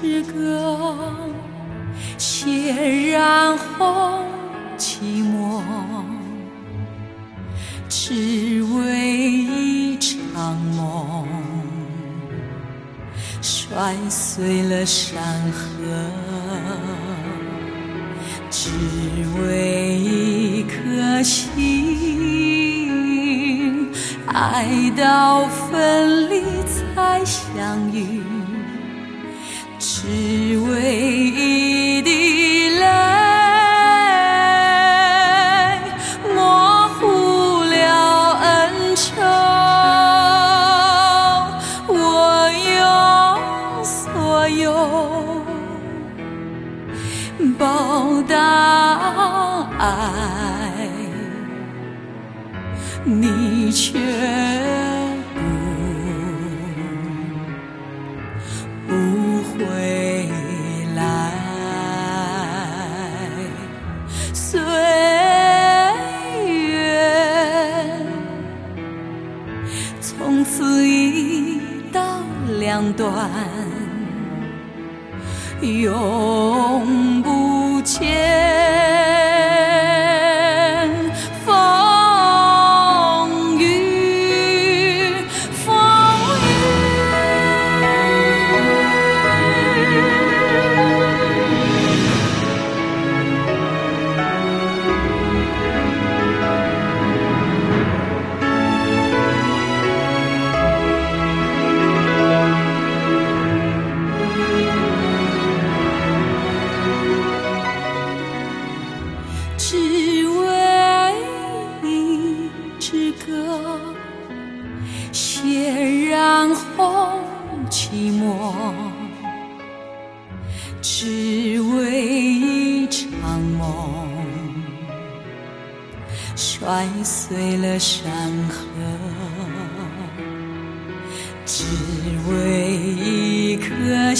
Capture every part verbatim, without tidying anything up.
之歌，血染红寂寞，只为一场梦，摔碎了山河，只为一颗心，爱到分离才相遇，只为一滴泪，模糊了恩仇。我用所有报答爱，你却不回来。岁月从此一刀两断，永不见风雨风只为一支歌，血染红寂寞，只为一场梦，摔碎了山河，只为一颗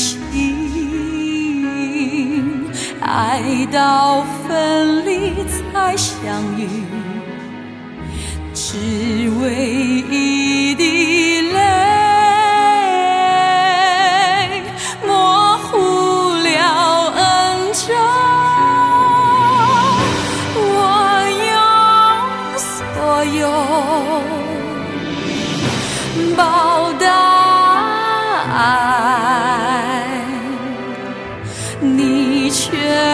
心，爱到分离才相遇，只为一滴泪，模糊了恩仇。我用所有报答爱，你却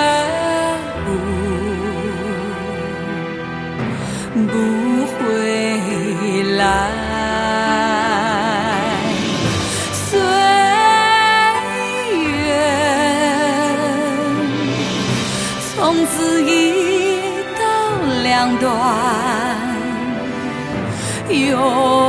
不回来。岁月从此一刀两断，永